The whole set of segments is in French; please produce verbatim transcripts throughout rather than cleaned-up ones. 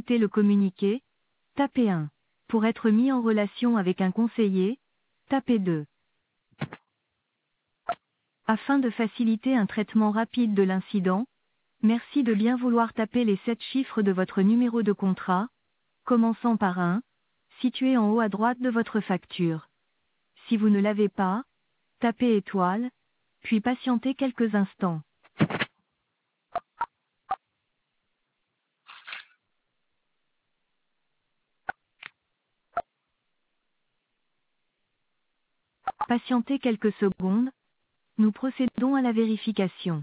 écouter le communiqué, tapez un. Pour être mis en relation avec un conseiller, tapez deux. Afin de faciliter un traitement rapide de l'incident, merci de bien vouloir taper les sept chiffres de votre numéro de contrat, commençant par un, situé en haut à droite de votre facture. Si vous ne l'avez pas, tapez étoile, puis patientez quelques instants. Patientez quelques secondes, nous procédons à la vérification.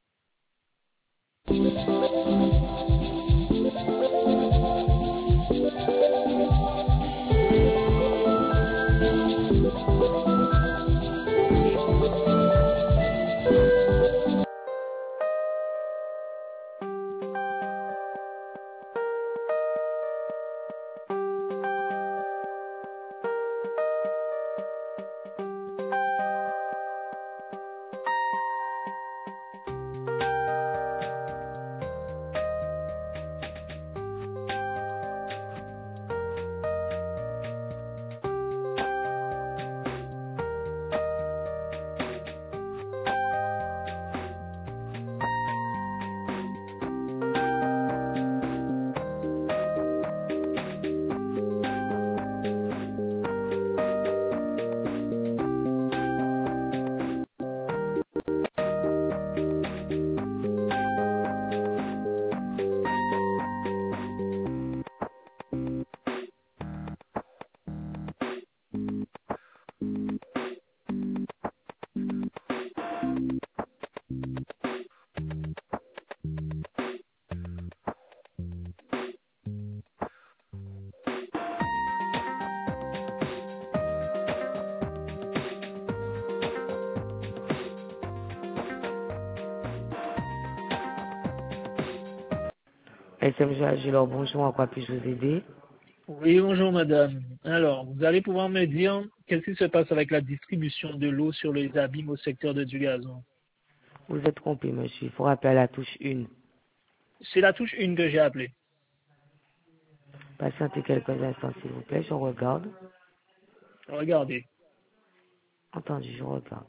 S M G Agilor, bonjour, à quoi puis-je vous aider? Oui, bonjour madame. Alors, vous allez pouvoir me dire qu'est-ce qui se passe avec la distribution de l'eau sur les abîmes au secteur de Dugazon? Vous êtes trompé, monsieur. Il faut rappeler à la touche un. C'est la touche un que j'ai appelée. Patientez quelques instants, s'il vous plaît, je regarde. Regardez. Entendu, je regarde.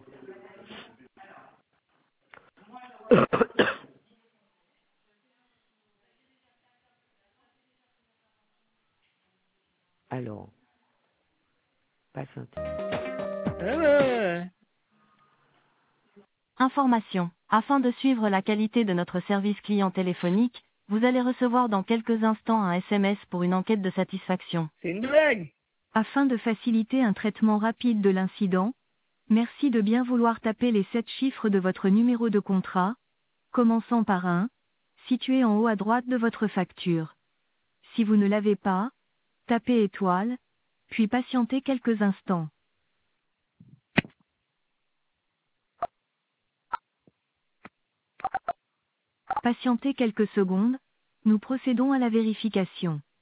Alors, patientez. Ouais, ouais, ouais. Information. Afin de suivre la qualité de notre service client téléphonique, vous allez recevoir dans quelques instants un S M S pour une enquête de satisfaction. C'est une blague. Afin de faciliter un traitement rapide de l'incident, merci de bien vouloir taper les sept chiffres de votre numéro de contrat, commençant par un, situé en haut à droite de votre facture. Si vous ne l'avez pas, tapez étoile, puis patientez quelques instants. Patientez quelques secondes, nous procédons à la vérification.